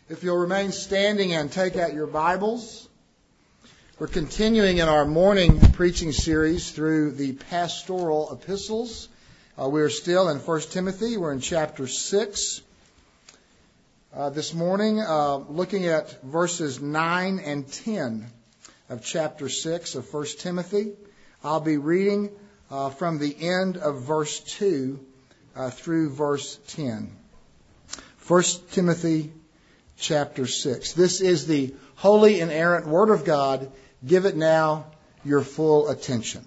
If you'll remain standing and take out your Bibles, we're continuing in our morning preaching series through the pastoral epistles. We're still in 1 Timothy. We're in chapter 6 this morning, looking at verses 9 and 10 of chapter 6 of 1 Timothy. I'll be reading from the end of verse 2 through verse 10. 1 Timothy chapter 6. This is the holy, inerrant Word of God. Give it now your full attention.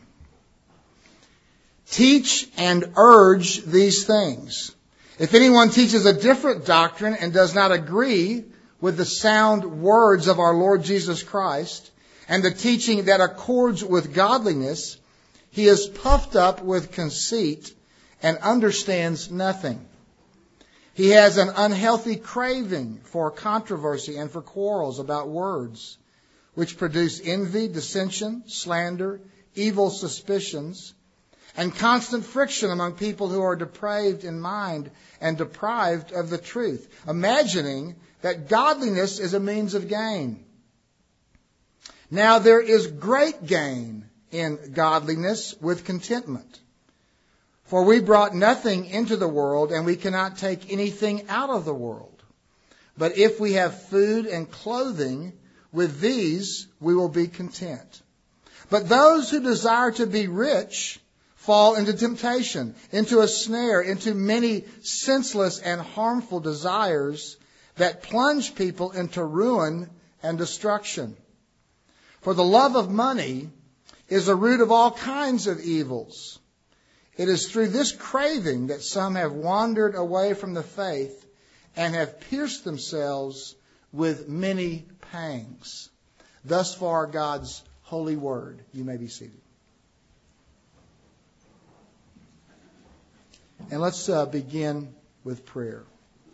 Teach and urge these things. If anyone teaches a different doctrine and does not agree with the sound words of our Lord Jesus Christ and the teaching that accords with godliness, he is puffed up with conceit and understands nothing. He has an unhealthy craving for controversy and for quarrels about words, which produce envy, dissension, slander, evil suspicions, and constant friction among people who are depraved in mind and deprived of the truth, imagining that godliness is a means of gain. Now there is great gain in godliness with contentment. For we brought nothing into the world, and we cannot take anything out of the world. But if we have food and clothing, with these we will be content. But those who desire to be rich fall into temptation, into a snare, into many senseless and harmful desires that plunge people into ruin and destruction. For the love of money is the root of all kinds of evils. It is through this craving that some have wandered away from the faith and have pierced themselves with many pangs. Thus far, God's holy word. You may be seated. And let's begin with prayer.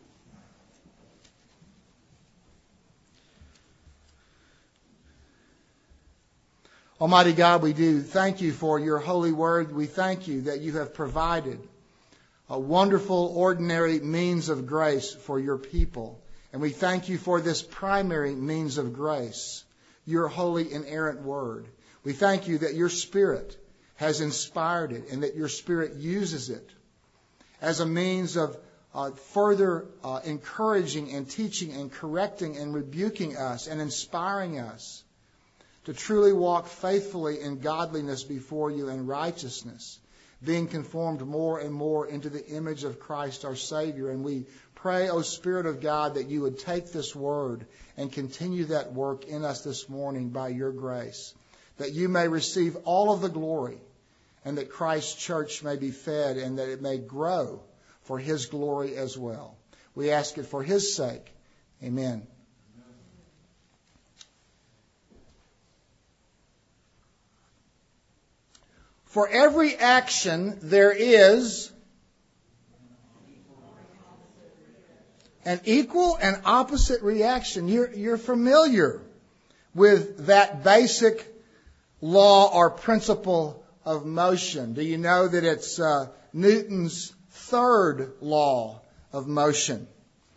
Almighty God, we do thank you for your holy word. We thank you that you have provided a wonderful, ordinary means of grace for your people. And we thank you for this primary means of grace, your holy, inerrant word. We thank you that your Spirit has inspired it and that your Spirit uses it as a means of further encouraging and teaching and correcting and rebuking us and inspiring us to truly walk faithfully in godliness before you and righteousness, being conformed more and more into the image of Christ our Savior. And we pray, O Spirit of God, that you would take this word and continue that work in us this morning by your grace, that you may receive all of the glory and that Christ's church may be fed and that it may grow for his glory as well. We ask it for his sake. Amen. For every action there is an equal and opposite reaction. You're familiar with that basic law or principle of motion. Do you know that it's Newton's third law of motion?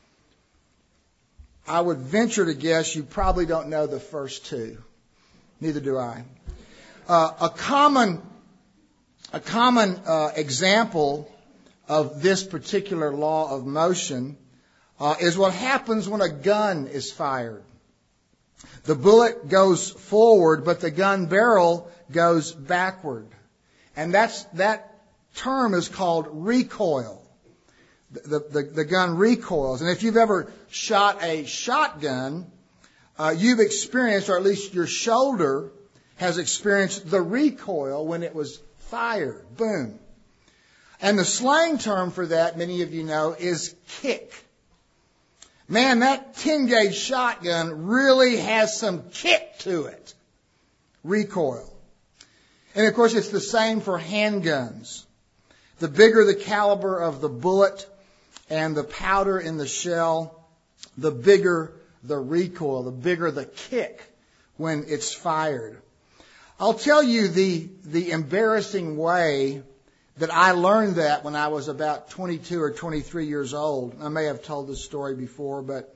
I would venture to guess you probably don't know the first two. Neither do I. A common example of this particular law of motion is what happens when a gun is fired. The bullet goes forward, but the gun barrel goes backward. And that term is called recoil. The gun recoils. And if you've ever shot a shotgun, you've experienced, or at least your shoulder has experienced the recoil when it was fired. Boom. And the slang term for that, many of you know, is kick. Man, that 10-gauge shotgun really has some kick to it. Recoil. And of course, it's the same for handguns. The bigger the caliber of the bullet and the powder in the shell, the bigger the recoil, the bigger the kick when it's fired. I'll tell you the embarrassing way that I learned that when I was about 22 or 23 years old. I may have told this story before, but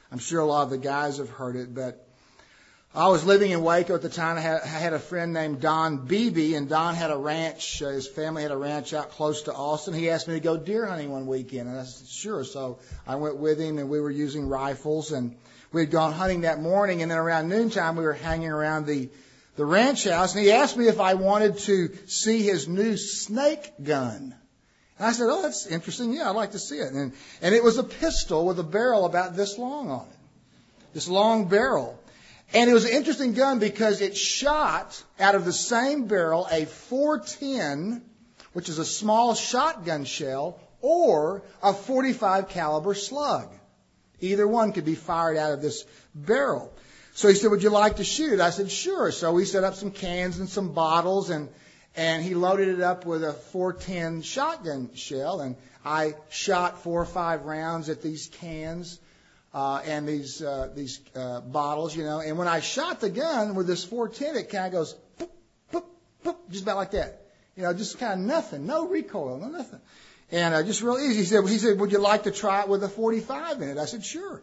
I'm sure a lot of the guys have heard it, but I was living in Waco at the time. I had a friend named Don Beebe, and Don had a ranch. His family had a ranch out close to Austin. He asked me to go deer hunting one weekend, and I said, sure. So I went with him, and we were using rifles, and we had gone hunting that morning, and then around noontime we were hanging around the ranch house, and he asked me if I wanted to see his new snake gun. And I said, oh, that's interesting. Yeah, I'd like to see it. And it was a pistol with a barrel about this long on it, this long barrel. And it was an interesting gun because it shot out of the same barrel a .410, which is a small shotgun shell, or a .45 caliber slug. Either one could be fired out of this barrel. So he said, would you like to shoot it? I said, sure. So we set up some cans and some bottles, and he loaded it up with a .410 shotgun shell, and I shot 4 or 5 rounds at these cans. And these bottles, and when I shot the gun with this .410, it kind of goes, boop, boop, boop, just about like that. Just kind of nothing, no recoil, no nothing. And just real easy. He said, would you like to try it with a .45 in it? I said, sure.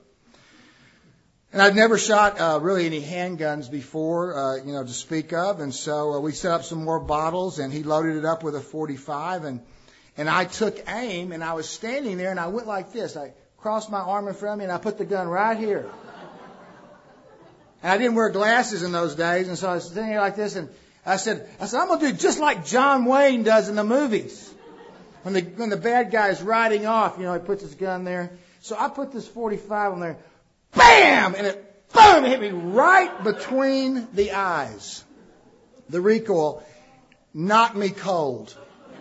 And I'd never shot really any handguns before, to speak of. And so we set up some more bottles, and he loaded it up with a .45, and I took aim, and I was standing there, and I went like this. I crossed my arm in front of me, and I put the gun right here. And I didn't wear glasses in those days, and so I was sitting here like this, and I said, I'm going to do just like John Wayne does in the movies. When the bad guy's riding off, he puts his gun there. So I put this .45 on there, bam! And it, boom, hit me right between the eyes. The recoil knocked me cold.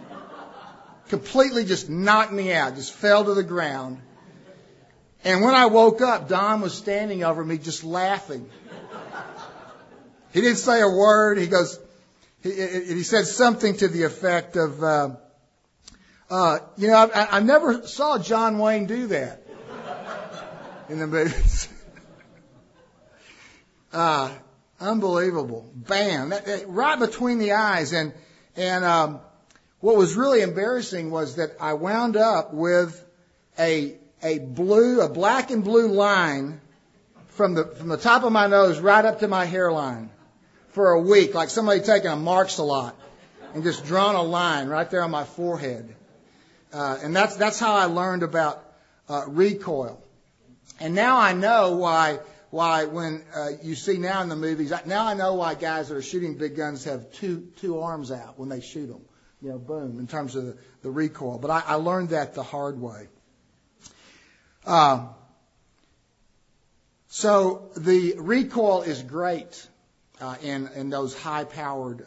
Completely just knocked me out, just fell to the ground. And when I woke up, Don was standing over me just laughing. He didn't say a word. He said something to the effect of, I never saw John Wayne do that in the movies. Unbelievable. Bam. Right between the eyes. And what was really embarrassing was that I wound up with a black and blue line from the top of my nose right up to my hairline for a week, like somebody taking a Marks-a-Lot and just drawn a line right there on my forehead. And that's how I learned about recoil. And now I know why when you see now in the movies, now I know why guys that are shooting big guns have two arms out when they shoot them. Boom, in terms of the recoil. But I learned that the hard way. So the recoil is great in those high-powered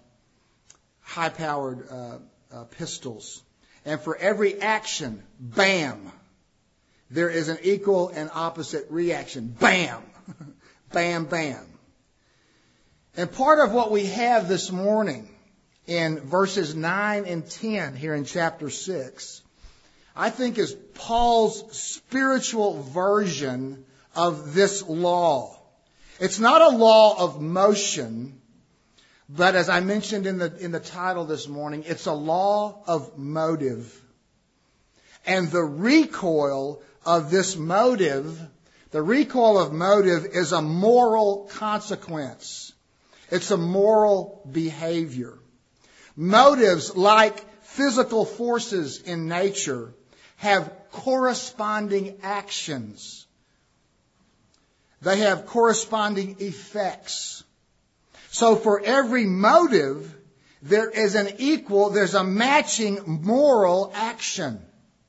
pistols. And for every action, bam, there is an equal and opposite reaction. Bam, bam, bam. And part of what we have this morning in verses 9 and 10 here in chapter 6, I think is Paul's spiritual version of this law. It's not a law of motion, but as I mentioned in the title this morning, it's a law of motive. And the recoil of this motive, the recoil of motive is a moral consequence. It's a moral behavior. Motives, like physical forces in nature, have corresponding actions. They have corresponding effects. So for every motive, there's a matching moral action.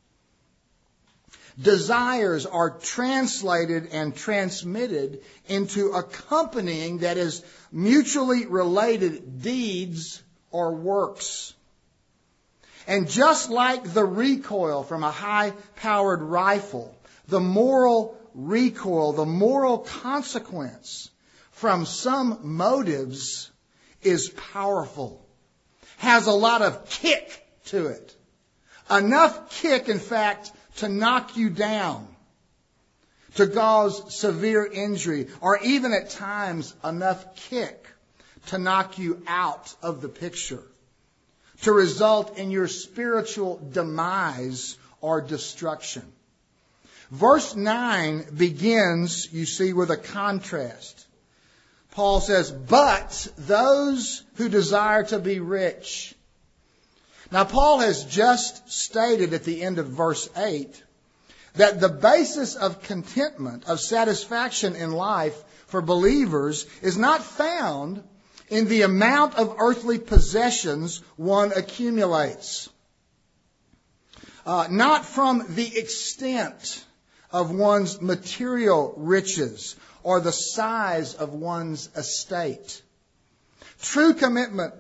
Desires are translated and transmitted into accompanying, that is, mutually related deeds or works. And just like the recoil from a high-powered rifle, the moral recoil, the moral consequence from some motives is powerful, has a lot of kick to it. Enough kick, in fact, to knock you down, to cause severe injury, or even at times enough kick to knock you out of the picture, to result in your spiritual demise or destruction. Verse 9 begins, you see, with a contrast. Paul says, but those who desire to be rich. Now, Paul has just stated at the end of verse 8 that the basis of contentment, of satisfaction in life for believers is not found in the amount of earthly possessions one accumulates. Not from the extent of one's material riches or the size of one's estate. True contentment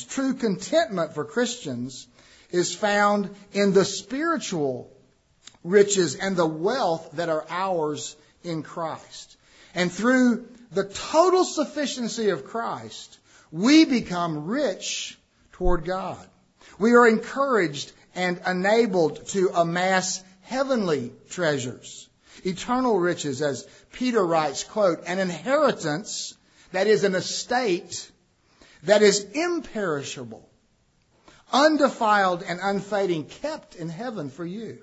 for Christians is found in the spiritual riches and the wealth that are ours in Christ. And through the total sufficiency of Christ, we become rich toward God. We are encouraged and enabled to amass heavenly treasures, eternal riches, as Peter writes, quote, an inheritance that is an estate that is imperishable, undefiled and unfading, kept in heaven for you.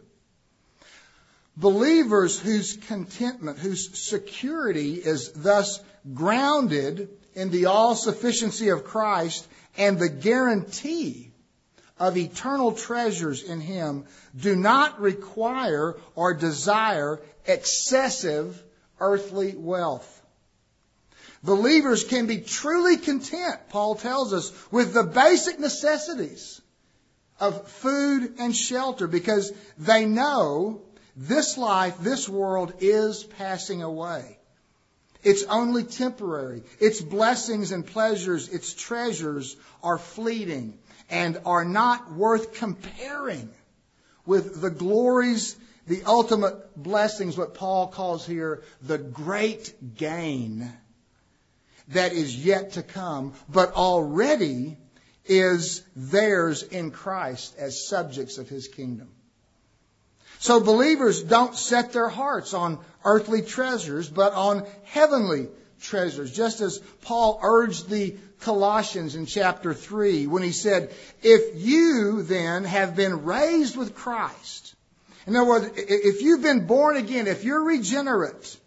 Believers whose contentment, whose security is thus grounded in the all-sufficiency of Christ and the guarantee of eternal treasures in Him, do not require or desire excessive earthly wealth. Believers can be truly content, Paul tells us, with the basic necessities of food and shelter because they know this life, this world is passing away. It's only temporary. Its blessings and pleasures, its treasures are fleeting and are not worth comparing with the glories, the ultimate blessings, what Paul calls here the great gain that is yet to come, but already is theirs in Christ as subjects of His kingdom. So believers don't set their hearts on earthly treasures, but on heavenly treasures. Just as Paul urged the Colossians in chapter 3 when he said, if you then have been raised with Christ, in other words, if you've been born again, if you're regenerate,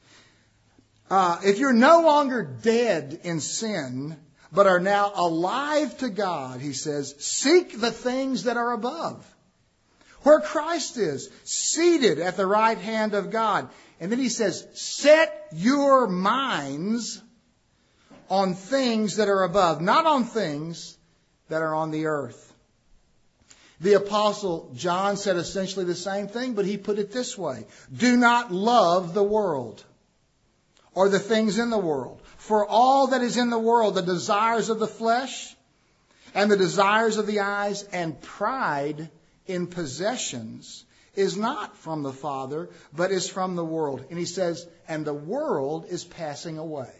if you're no longer dead in sin, but are now alive to God, he says, seek the things that are above, where Christ is, seated at the right hand of God. And then he says, set your minds on things that are above, not on things that are on the earth. The Apostle John said essentially the same thing, but he put it this way. Do not love the world or the things in the world. For all that is in the world, the desires of the flesh and the desires of the eyes and pride in possessions is not from the Father, but is from the world. And he says, and the world is passing away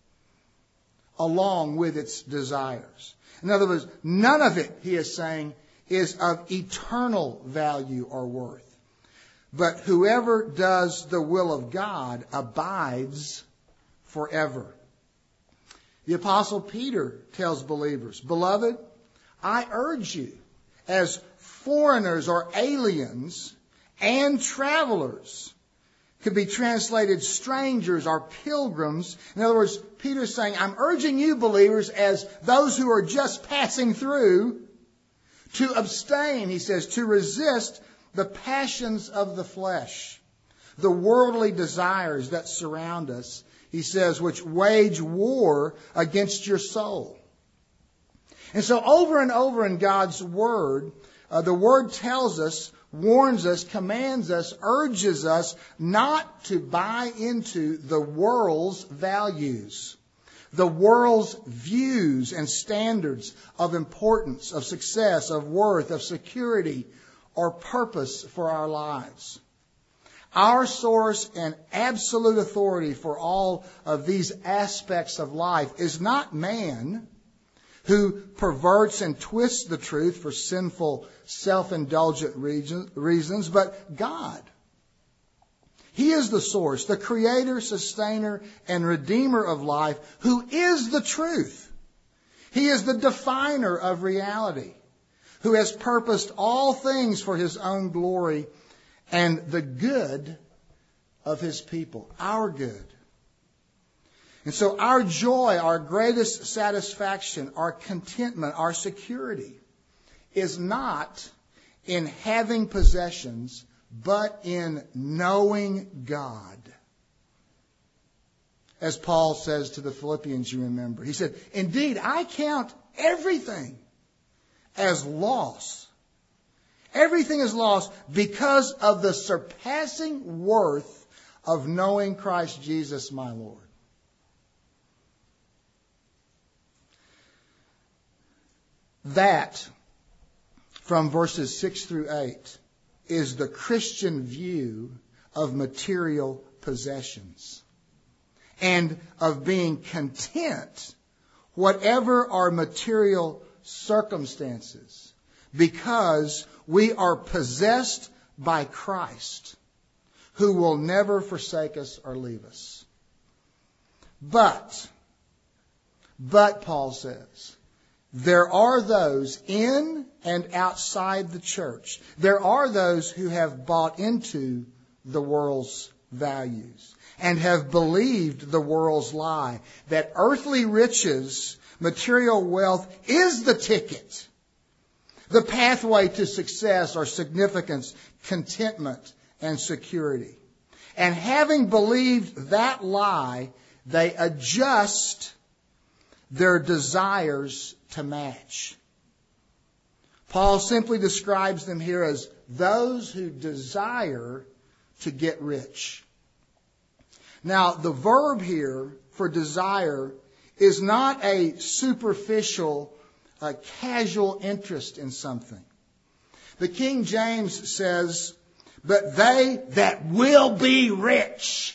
along with its desires. In other words, none of it, he is saying, is of eternal value or worth. But whoever does the will of God abides forever. The Apostle Peter tells believers, beloved, I urge you as foreigners or aliens and travelers, could be translated strangers or pilgrims. In other words, Peter's saying, I'm urging you believers as those who are just passing through to abstain, he says, to resist the passions of the flesh, the worldly desires that surround us, he says, which wage war against your soul. And so over and over in God's Word, the Word tells us, warns us, commands us, urges us not to buy into the world's values, the world's views and standards of importance, of success, of worth, of security, or purpose for our lives. Our source and absolute authority for all of these aspects of life is not man, who perverts and twists the truth for sinful, self-indulgent reasons, but God. He is the source, the creator, sustainer, and redeemer of life, who is the truth. He is the definer of reality, who has purposed all things for His own glory and the good of His people, our good. And so our joy, our greatest satisfaction, our contentment, our security is not in having possessions, but in knowing God. As Paul says to the Philippians, you remember. He said, indeed, I count everything as loss. Everything is lost because of the surpassing worth of knowing Christ Jesus my Lord. That, from verses 6 through 8, is the Christian view of material possessions and of being content, whatever our material circumstances, because we are possessed by Christ, who will never forsake us or leave us. But Paul says, there are those in and outside the church. There are those who have bought into the world's values and have believed the world's lie that earthly riches, material wealth is the ticket, the pathway to success or significance, contentment, and security. And having believed that lie, they adjust their desires to match. Paul simply describes them here as those who desire to get rich. Now, the verb here for desire is not a superficial, casual interest in something. The King James says, but they that will be rich,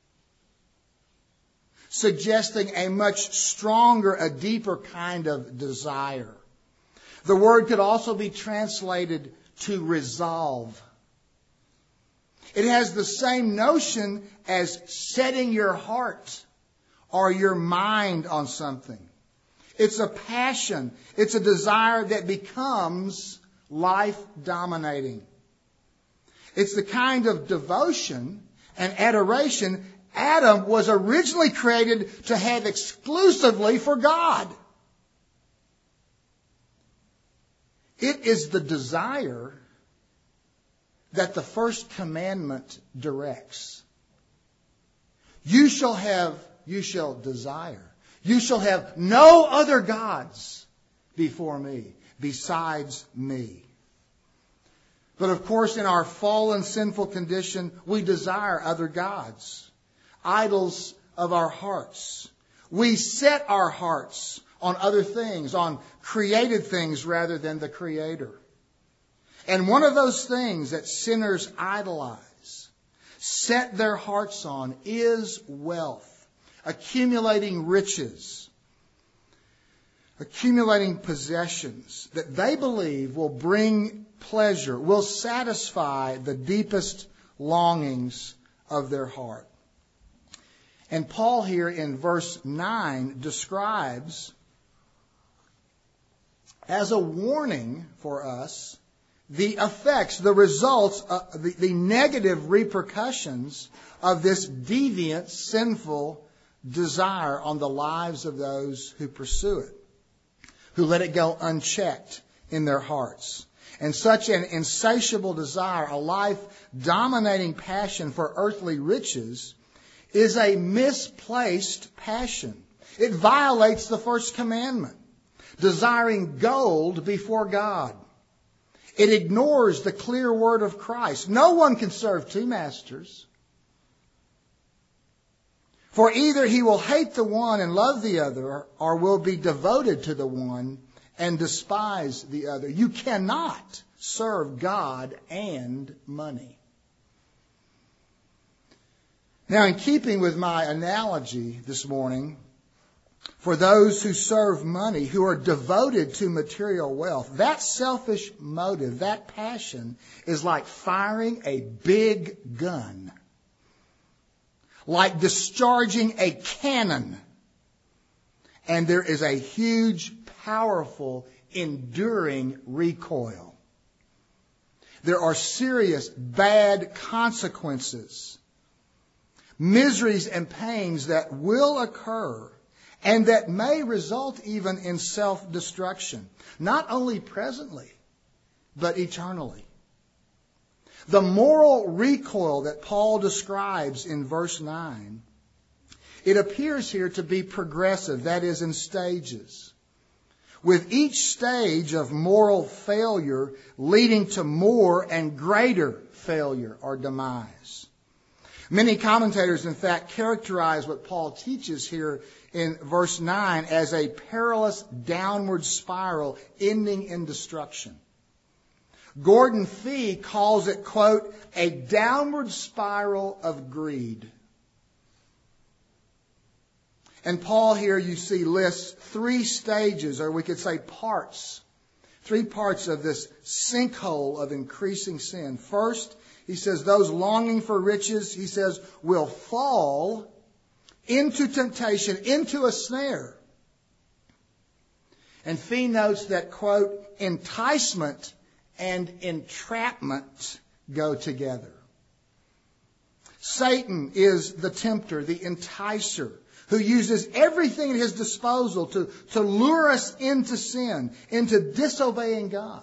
suggesting a much stronger, a deeper kind of desire. The word could also be translated to resolve. It has the same notion as setting your heart or your mind on something. It's a passion. It's a desire that becomes life-dominating. It's the kind of devotion and adoration Adam was originally created to have exclusively for God. It is the desire that the first commandment directs. You shall desire. You shall have no other gods before me, besides me. But of course, in our fallen, sinful condition, we desire other gods, idols of our hearts. We set our hearts on other things, on created things rather than the Creator. And one of those things that sinners idolize, set their hearts on, is wealth, accumulating riches, accumulating possessions that they believe will bring pleasure, will satisfy the deepest longings of their heart. And Paul here in verse 9 describes as a warning for us the effects, the results, the negative repercussions of this deviant, sinful desire on the lives of those who pursue it, who let it go unchecked in their hearts. And such an insatiable desire, a life-dominating passion for earthly riches, is a misplaced passion. It violates the first commandment, desiring gold before God. It ignores the clear word of Christ. No one can serve two masters. For either he will hate the one and love the other, or will be devoted to the one and despise the other. You cannot serve God and money. Now, in keeping with my analogy this morning, for those who serve money, who are devoted to material wealth, that selfish motive, that passion, is like firing a big gun, like discharging a cannon. And there is a huge, powerful, enduring recoil. There are serious, bad consequences miseries and pains that will occur and that may result even in self-destruction, not only presently, but eternally. The moral recoil that Paul describes in verse 9, it appears here to be progressive, that is, in stages, with each stage of moral failure leading to more and greater failure or demise. Many commentators, in fact, characterize what Paul teaches here in verse 9 as a perilous downward spiral ending in destruction. Gordon Fee calls it, quote, a downward spiral of greed. And Paul here, you see, lists three stages, or we could say parts, 3 parts of this sinkhole of increasing sin. First, he says those longing for riches, he says, will fall into temptation, into a snare. And Fee notes that, quote, enticement and entrapment go together. Satan is the tempter, the enticer, who uses everything at his disposal to lure us into sin, into disobeying God,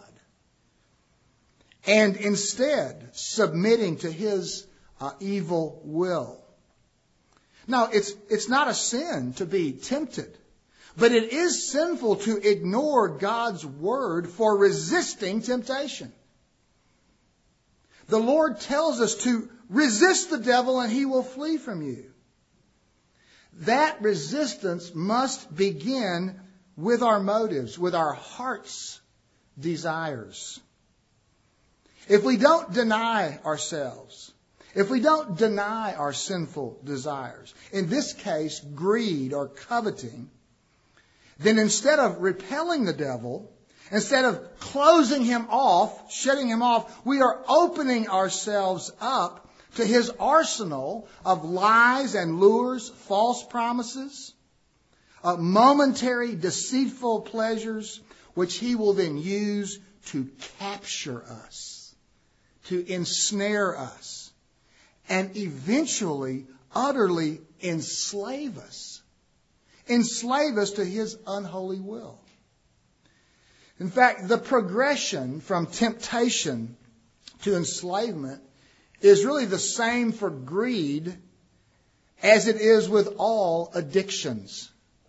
and instead submitting to his evil will. Now, it's not a sin to be tempted, but it is sinful to ignore God's word for resisting temptation. The Lord tells us to resist the devil and he will flee from you. That resistance must begin with our motives, with our heart's desires. If we don't deny ourselves, if we don't deny our sinful desires, in this case, greed or coveting, then instead of repelling the devil, instead of closing him off, shutting him off, we are opening ourselves up to his arsenal of lies and lures, false promises, momentary deceitful pleasures, which he will then use to capture us, to ensnare us, and eventually utterly enslave us to his unholy will. In fact, the progression from temptation to enslavement is really the same for greed as it is with all addictions.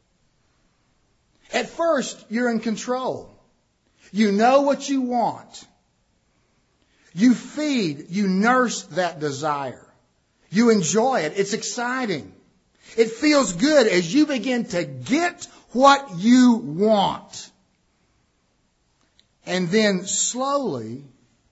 At first, you're in control. You know what you want. You feed, you nurse that desire. You enjoy it. It's exciting. It feels good as you begin to get what you want. And then slowly,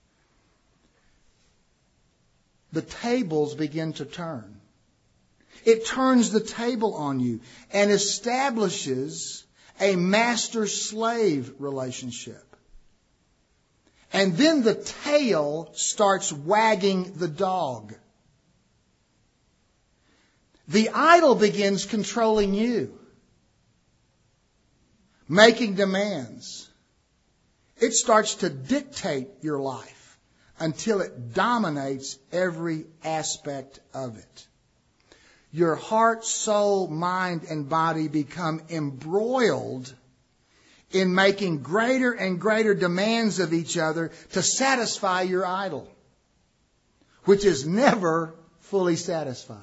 the tables begin to turn. It turns the table on you and establishes a master-slave relationship. And then the tail starts wagging the dog. The idol begins controlling you, making demands. It starts to dictate your life until it dominates every aspect of it. Your heart, soul, mind, and body become embroiled in making greater and greater demands of each other to satisfy your idol, which is never fully satisfied.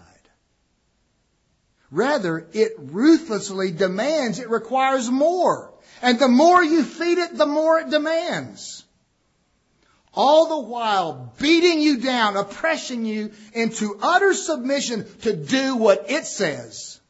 Rather, it ruthlessly demands, it requires more. And the more you feed it, the more it demands. All the while beating you down, oppressing you into utter submission to do what it says.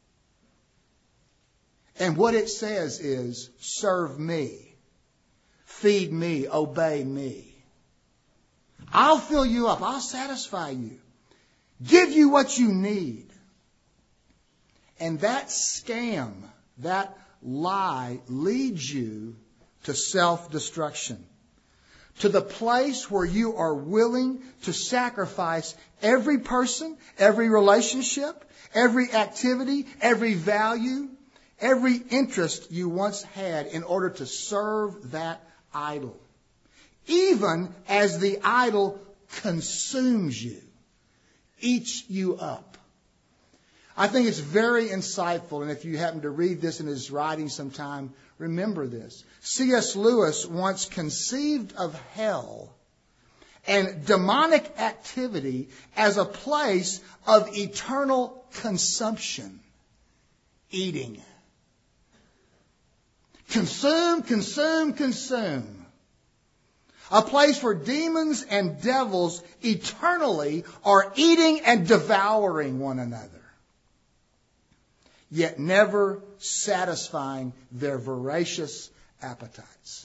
And what it says is, serve me, feed me, obey me. I'll fill you up. I'll satisfy you. Give you what you need. And that scam, that lie leads you to self-destruction. To the place where you are willing to sacrifice every person, every relationship, every activity, every value, every interest you once had in order to serve that idol. Even as the idol consumes you, eats you up, I think it's very insightful, and if you happen to read this in his writing sometime, remember this. C.S. Lewis once conceived of hell and demonic activity as a place of eternal consumption, eating. Consume, consume, consume. A place where demons and devils eternally are eating and devouring one another, yet never satisfying their voracious appetites.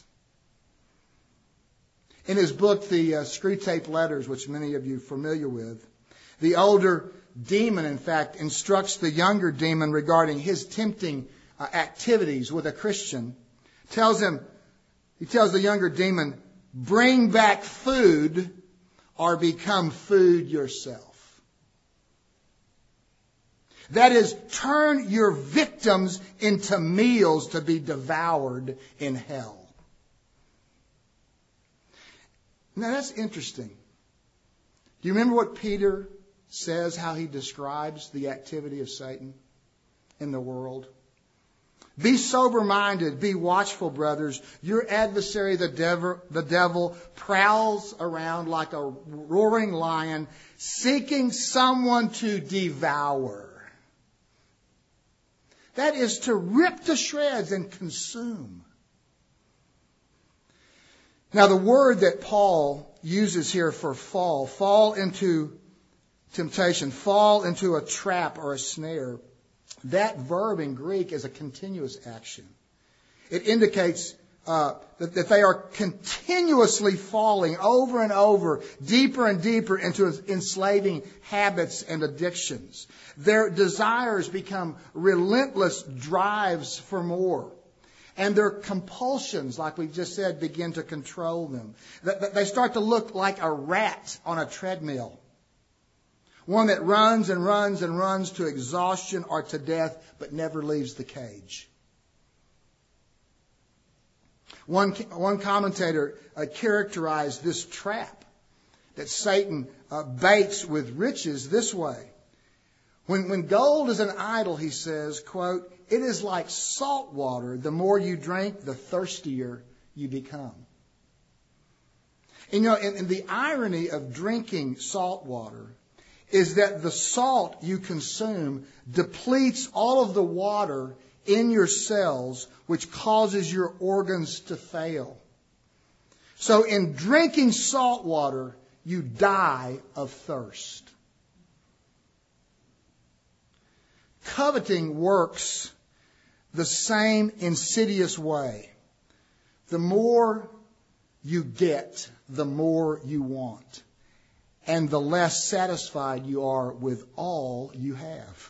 In his book, The Screwtape Letters, which many of you are familiar with, the older demon, in fact, instructs the younger demon regarding his tempting activities with a Christian. He tells the younger demon, bring back food or become food yourself. That is, turn your victims into meals to be devoured in hell. Now that's interesting. Do you remember what Peter says, how he describes the activity of Satan in the world? Be sober-minded, be watchful, brothers. Your adversary, the devil, prowls around like a roaring lion, seeking someone to devour. That is to rip to shreds and consume. Now, the word that Paul uses here for fall into temptation, fall into a trap or a snare, that verb in Greek is a continuous action. It indicates that they are continuously falling over and over, deeper and deeper into enslaving habits and addictions. Their desires become relentless drives for more. And their compulsions, like we just said, begin to control them. They start to look like a rat on a treadmill. One that runs and runs and runs to exhaustion or to death, but never leaves the cage. One commentator characterized this trap that Satan baits with riches this way. When gold is an idol, he says, quote, it is like salt water. The more you drink, the thirstier you become. And, and the irony of drinking salt water is that the salt you consume depletes all of the water in your cells, which causes your organs to fail. So in drinking salt water, you die of thirst. Coveting works the same insidious way. The more you get, the more you want. And the less satisfied you are with all you have.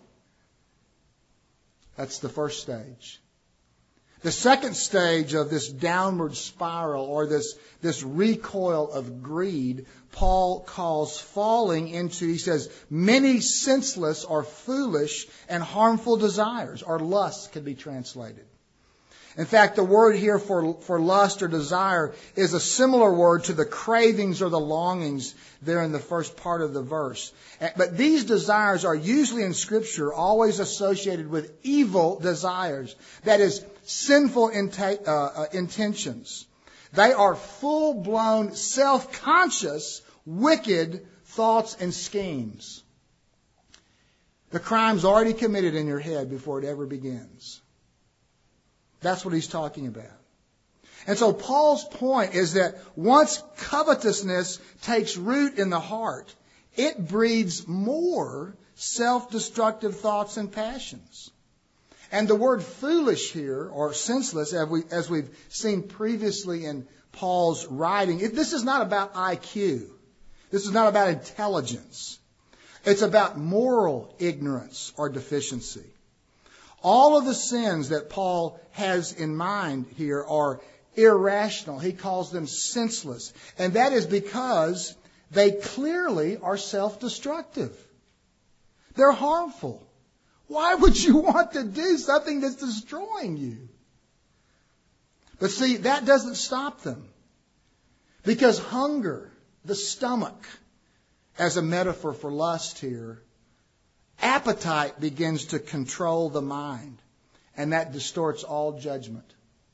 That's the first stage. The second stage of this downward spiral, or this recoil of greed, Paul calls falling into, he says, many senseless or foolish and harmful desires, or lust can be translated. In fact, the word here for lust or desire is a similar word to the cravings or the longings there in the first part of the verse. But these desires are usually in Scripture always associated with evil desires. That is, sinful intentions. They are full-blown, self-conscious, wicked thoughts and schemes. The crime's already committed in your head before it ever begins. That's what he's talking about. And so Paul's point is that once covetousness takes root in the heart, it breeds more self-destructive thoughts and passions. And the word foolish here, or senseless, as we've seen previously in Paul's writing, this is not about IQ. This is not about intelligence. It's about moral ignorance or deficiency. All of the sins that Paul has in mind here are irrational. He calls them senseless. And that is because they clearly are self-destructive. They're harmful. Why would you want to do something that's destroying you? But see, that doesn't stop them. Because hunger, the stomach, as a metaphor for lust here, Appetite begins to control the mind, and that distorts all judgment.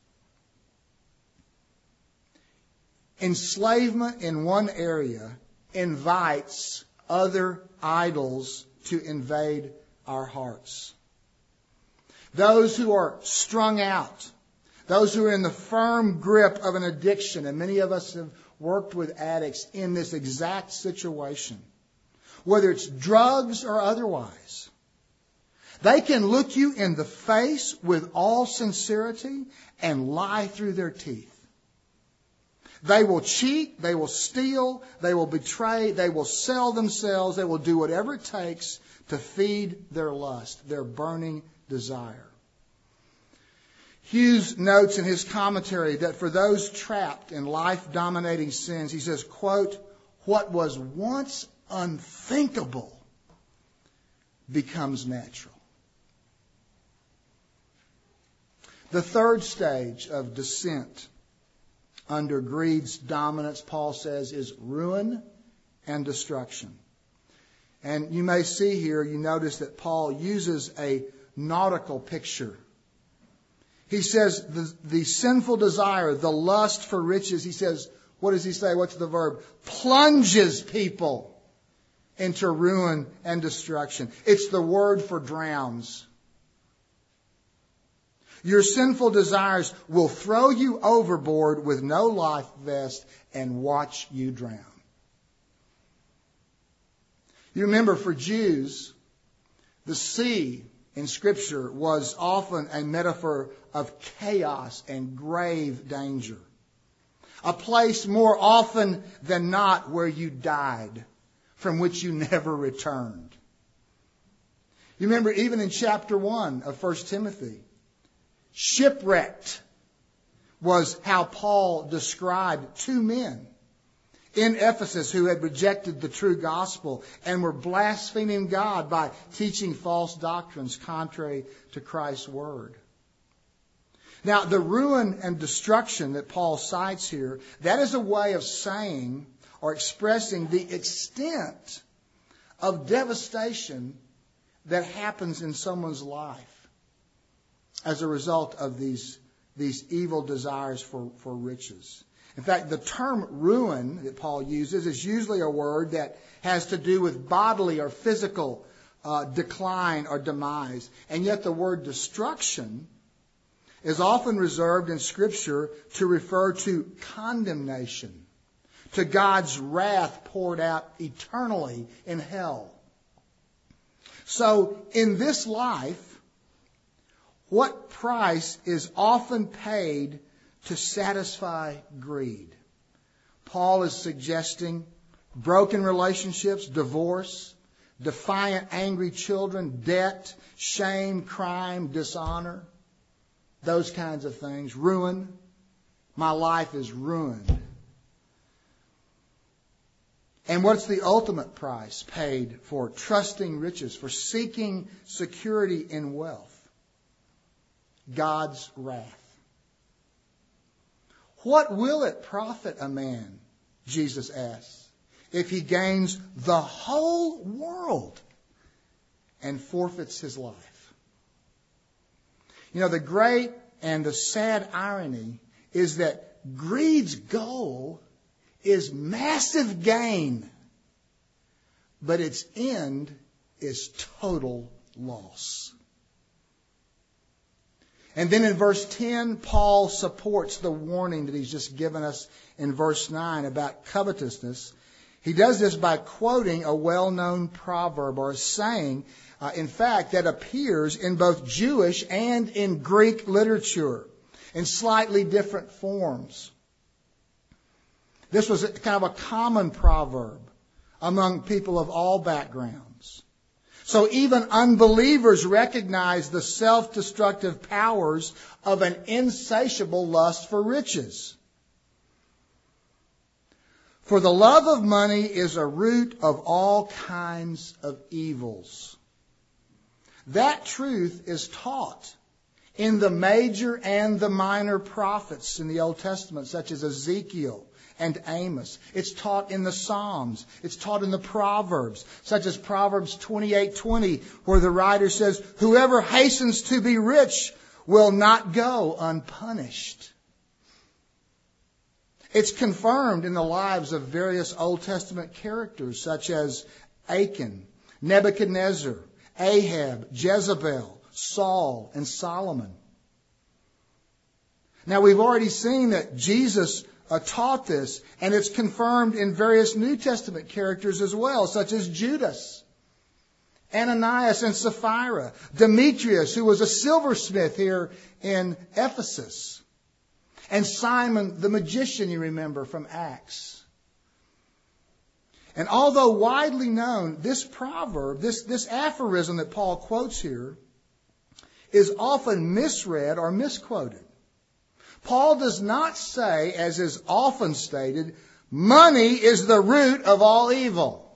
Enslavement in one area invites other idols to invade our hearts. Those who are strung out, those who are in the firm grip of an addiction, and many of us have worked with addicts in this exact situation, whether it's drugs or otherwise, they can look you in the face with all sincerity and lie through their teeth. They will cheat, they will steal, they will betray, they will sell themselves, they will do whatever it takes to feed their lust, their burning desire. Hughes notes in his commentary that for those trapped in life-dominating sins, he says, quote, what was once unthinkable becomes natural. The third stage of descent under greed's dominance, Paul says, is ruin and destruction. And you may see here, you notice that Paul uses a nautical picture. He says the sinful desire, the lust for riches, he says, what does he say? What's the verb? Plunges people into ruin and destruction. It's the word for drowns. Your sinful desires will throw you overboard with no life vest and watch you drown. You remember, for Jews, the sea in Scripture was often a metaphor of chaos and grave danger. A place more often than not where you died, from which you never returned. You remember even in chapter 1 of 1 Timothy, shipwrecked was how Paul described two men in Ephesus who had rejected the true gospel and were blaspheming God by teaching false doctrines contrary to Christ's word. Now, the ruin and destruction that Paul cites here, that is a way of saying or expressing the extent of devastation that happens in someone's life as a result of these evil desires for riches. In fact, the term ruin that Paul uses is usually a word that has to do with bodily or physical decline or demise. And yet the word destruction is often reserved in Scripture to refer to condemnation, to God's wrath poured out eternally in hell. So in this life, what price is often paid to satisfy greed? Paul is suggesting broken relationships, divorce, defiant, angry children, debt, shame, crime, dishonor, those kinds of things. Ruin. My life is ruined. And what's the ultimate price paid for trusting riches, for seeking security in wealth? God's wrath. What will it profit a man, Jesus asks, if he gains the whole world and forfeits his life? You know, the great and the sad irony is that greed's goal is massive gain, but its end is total loss. And then in verse 10, Paul supports the warning that he's just given us in verse 9 about covetousness. He does this by quoting a well-known proverb or a saying, in fact, that appears in both Jewish and in Greek literature in slightly different forms. This was kind of a common proverb among people of all backgrounds. So even unbelievers recognize the self-destructive powers of an insatiable lust for riches. For the love of money is a root of all kinds of evils. That truth is taught in the major and the minor prophets in the Old Testament, such as Ezekiel and Amos. It's taught in the Psalms. It's taught in the Proverbs, such as Proverbs 28:20, where the writer says, "Whoever hastens to be rich will not go unpunished." It's confirmed in the lives of various Old Testament characters, such as Achan, Nebuchadnezzar, Ahab, Jezebel, Saul, and Solomon. Now, we've already seen that Jesus taught this, and it's confirmed in various New Testament characters as well, such as Judas, Ananias and Sapphira, Demetrius, who was a silversmith here in Ephesus, and Simon the magician, you remember, from Acts. And although widely known, this proverb, this aphorism that Paul quotes here, is often misread or misquoted. Paul does not say, as is often stated, money is the root of all evil.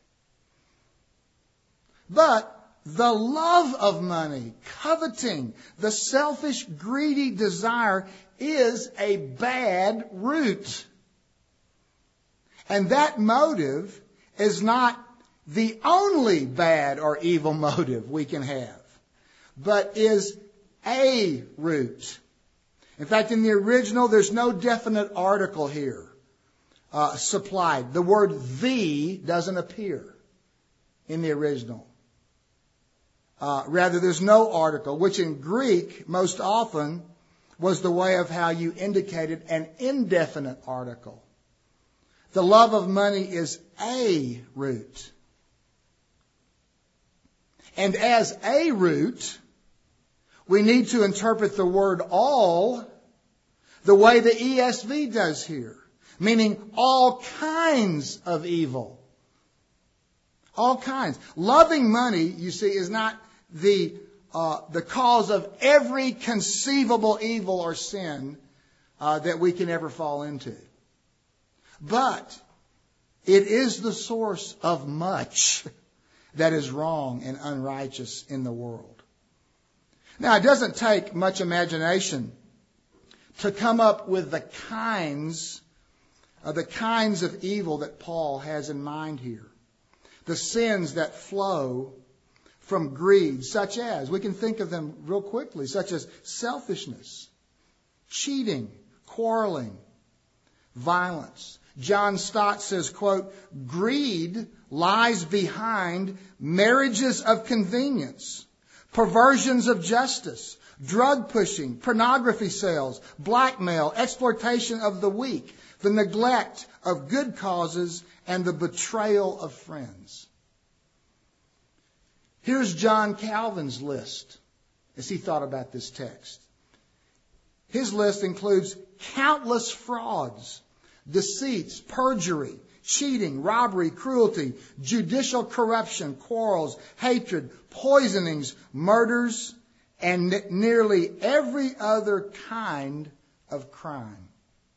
But the love of money, coveting, the selfish, greedy desire is a bad root. And that motive is not the only bad or evil motive we can have, but is a root. In fact, in the original, there's no definite article here supplied. The word "the" doesn't appear in the original. Rather, there's no article, which in Greek most often was the way of how you indicated an indefinite article. The love of money is a root. And as a root, we need to interpret the word all the way the ESV does here, meaning all kinds of evil. All kinds. Loving money, you see, is not the cause of every conceivable evil or sin that we can ever fall into. But it is the source of much that is wrong and unrighteous in the world. Now, it doesn't take much imagination to come up with the kinds of evil that Paul has in mind here. The sins that flow from greed, such as, we can think of them real quickly, such as selfishness, cheating, quarreling, violence. John Stott says, quote, "Greed lies behind marriages of convenience, perversions of justice, drug pushing, pornography sales, blackmail, exploitation of the weak, the neglect of good causes, and the betrayal of friends." Here's John Calvin's list as he thought about this text. His list includes countless frauds, deceits, perjury, cheating, robbery, cruelty, judicial corruption, quarrels, hatred, poisonings, murders, and nearly every other kind of crime.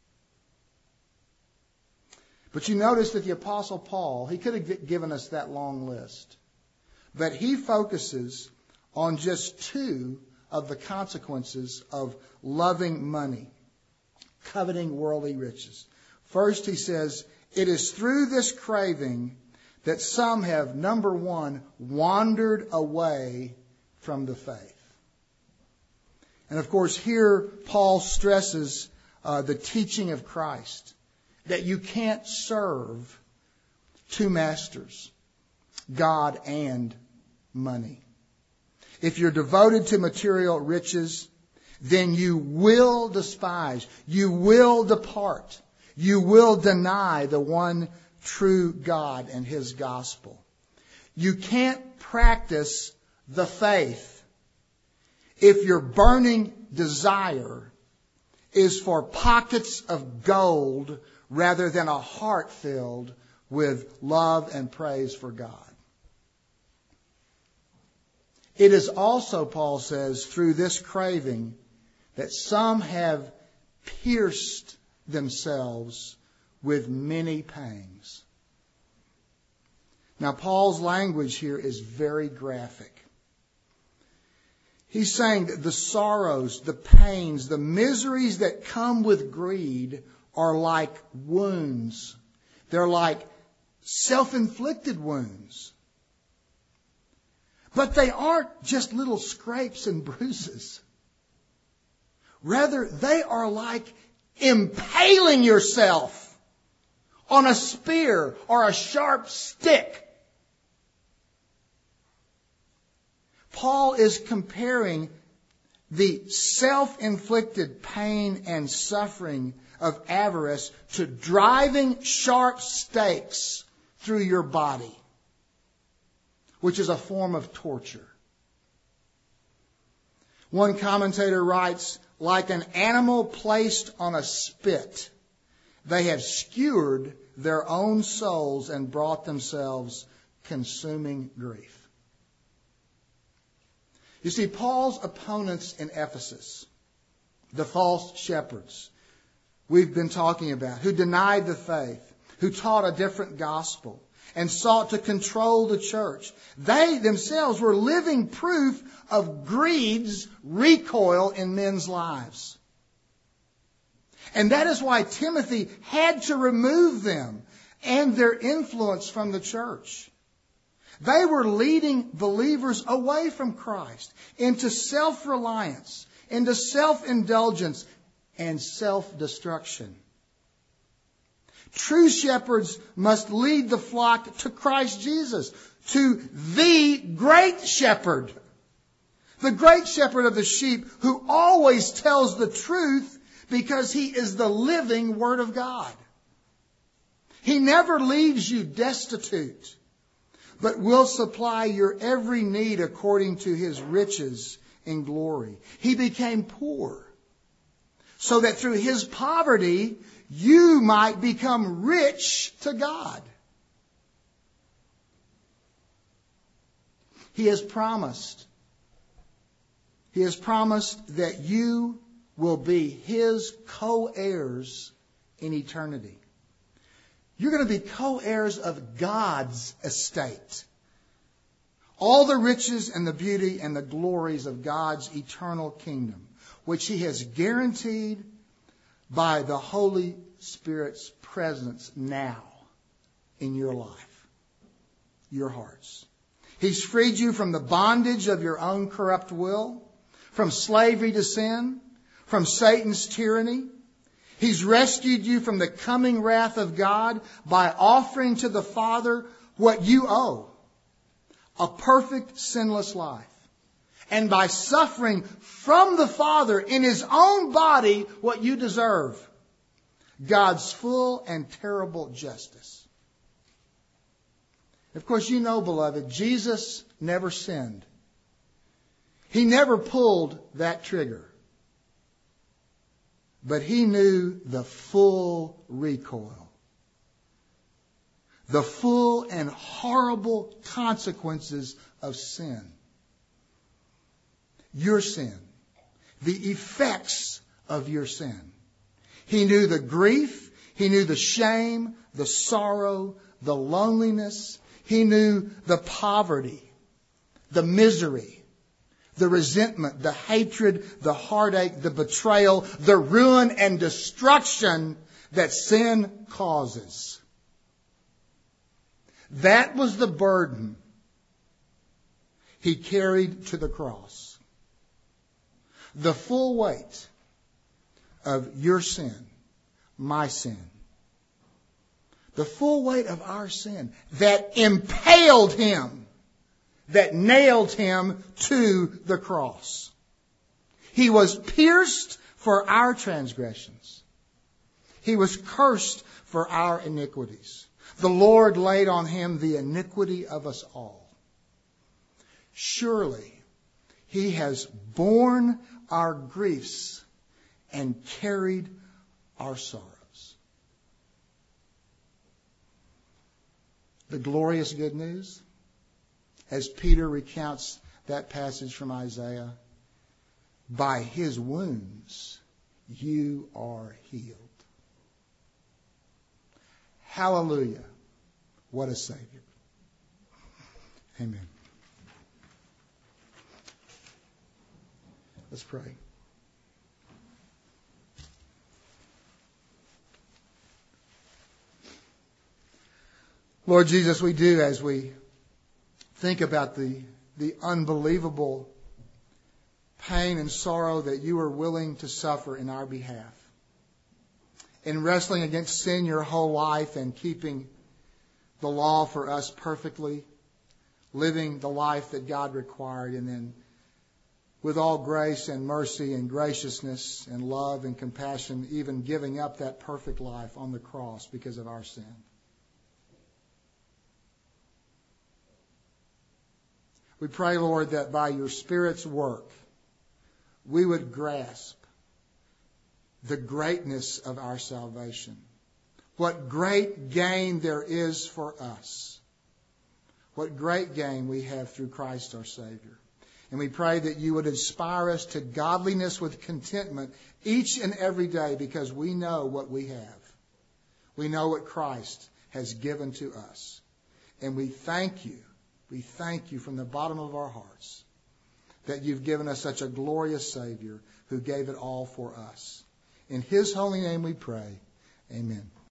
But you notice that the Apostle Paul, he could have given us that long list. But he focuses on just two of the consequences of loving money, coveting worldly riches. First, he says, it is through this craving that some have, number one, wandered away from the faith. And of course, here Paul stresses the teaching of Christ, that you can't serve two masters, God and money. If you're devoted to material riches, then you will despise, you will depart, you will deny the one true God and His gospel. You can't practice the faith if your burning desire is for pockets of gold rather than a heart filled with love and praise for God. It is also, Paul says, through this craving that some have pierced themselves with many pangs. Now, Paul's language here is very graphic. He's saying that the sorrows, the pains, the miseries that come with greed are like wounds. They're like self-inflicted wounds. But they aren't just little scrapes and bruises. Rather, they are like impaling yourself on a spear or a sharp stick. Paul is comparing the self-inflicted pain and suffering of avarice to driving sharp stakes through your body, which is a form of torture. One commentator writes, like an animal placed on a spit, they have skewered their own souls and brought themselves consuming grief. You see, Paul's opponents in Ephesus, the false shepherds we've been talking about, who denied the faith, who taught a different gospel, and sought to control the church, they themselves were living proof of greed's recoil in men's lives. And that is why Timothy had to remove them and their influence from the church. They were leading believers away from Christ into self-reliance, into self-indulgence, and self-destruction. True shepherds must lead the flock to Christ Jesus, to the great shepherd. The great shepherd of the sheep who always tells the truth because he is the living Word of God. He never leaves you destitute, but will supply your every need according to His riches in glory. He became poor so that through His poverty you might become rich to God. He has promised that you will be His co-heirs in eternity. You're going to be co-heirs of God's estate. All the riches and the beauty and the glories of God's eternal kingdom, which He has guaranteed by the Holy Spirit's presence now in your life, your hearts. He's freed you from the bondage of your own corrupt will, from slavery to sin, from Satan's tyranny. He's rescued you from the coming wrath of God by offering to the Father what you owe, a perfect, sinless life. And by suffering from the Father in His own body what you deserve, God's full and terrible justice. Of course, you know, beloved, Jesus never sinned. He never pulled that trigger. But He knew the full recoil, the full and horrible consequences of sin. Your sin, the effects of your sin. He knew the grief, He knew the shame, the sorrow, the loneliness. He knew the poverty, the misery, the resentment, the hatred, the heartache, the betrayal, the ruin and destruction that sin causes. That was the burden He carried to the cross. The full weight of your sin, my sin. The full weight of our sin that impaled Him, that nailed Him to the cross. He was pierced for our transgressions. He was cursed for our iniquities. The Lord laid on Him the iniquity of us all. Surely He has borne our griefs and carried our sorrows. The glorious good news, as Peter recounts that passage from Isaiah, by His wounds you are healed. Hallelujah. What a Savior. Amen. Let's pray. Lord Jesus, we do as we think about the unbelievable pain and sorrow that you are willing to suffer in our behalf. In wrestling against sin your whole life and keeping the law for us perfectly, living the life that God required, and then with all grace and mercy and graciousness and love and compassion, even giving up that perfect life on the cross because of our sin. We pray, Lord, that by your Spirit's work, we would grasp the greatness of our salvation. What great gain there is for us. What great gain we have through Christ our Savior. And we pray that you would inspire us to godliness with contentment each and every day, because we know what we have. We know what Christ has given to us. And we thank you. We thank you from the bottom of our hearts that you've given us such a glorious Savior who gave it all for us. In his holy name we pray. Amen.